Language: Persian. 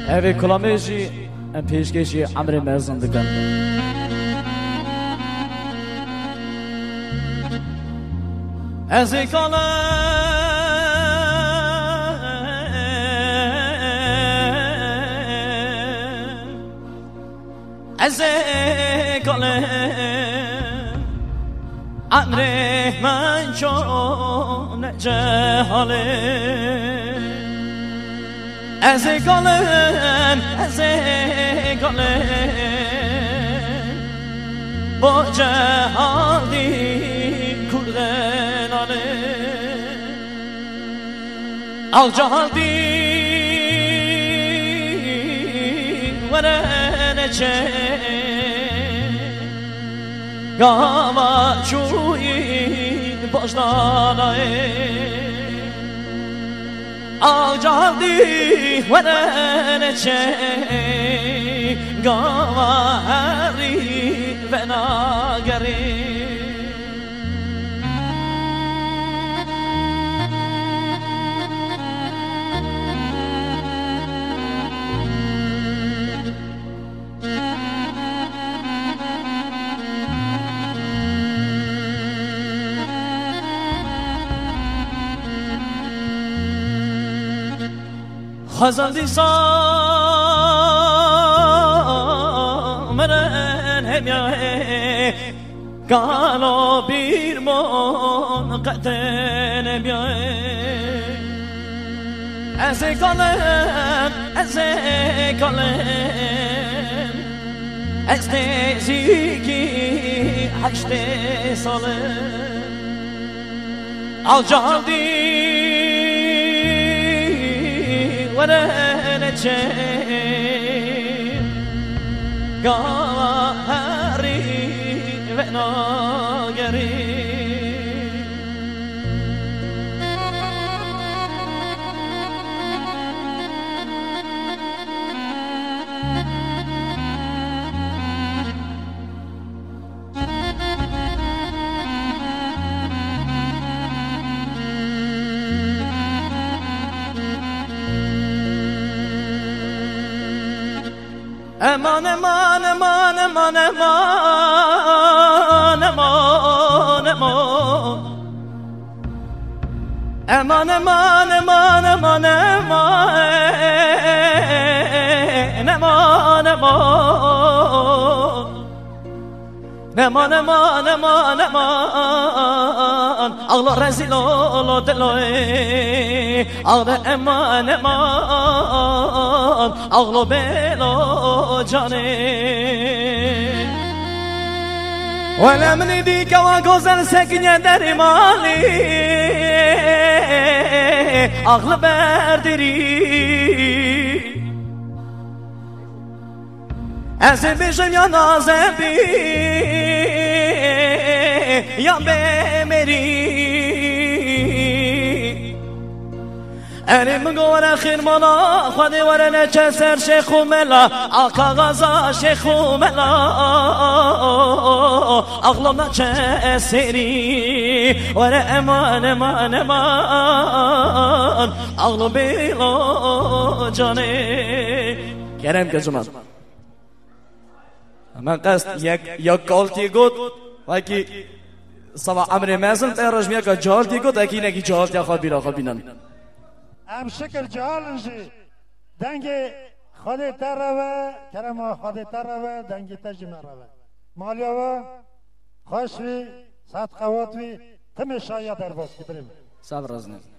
اوه کلامیشی ام پیشکشی عمر مرزن دکن از کلام از کلام عمر من چون جهاله از کلام با جهالی کردنانه آل جهالی ورنه چه گاوا چوی باشدانه آل جهالی ورنه چه گاوا هری و ناگری خزان دیسا مرن همیاه گالو بیرمون قطن بیاه از کلم از نزیکی 8 ساله آجاردی ورنه چه گاهری و ناگری امان امان امان امان امان امان امان امان امان امان امان امان امان امان امان الله رزيل الله دلوي الله امان امان الله بلو جاني ولا من ديك وغزل سكنة در مالي اغلى بردري ازم بشم یا نازم بی یا بمیری ارم گور خیر مالا خودی ورنه چه سر شیخو ملا آقا غزا شیخو ملا اغلب چه سری ور امان امان امان اغلب بیلو جانه کرم که جمعه من قصد یک گالتی گود وکی سوا عمر مزن تیرش میگه جالتی گود اکی نکی جالتی خواد بیرا خواد بینن هم شکل جالنجی دنگ خودت روه کرم خودت روه دنگ تجمع روه مالیا و خوشوی صدقوات وی تم شاید در باز بریم صبر از نه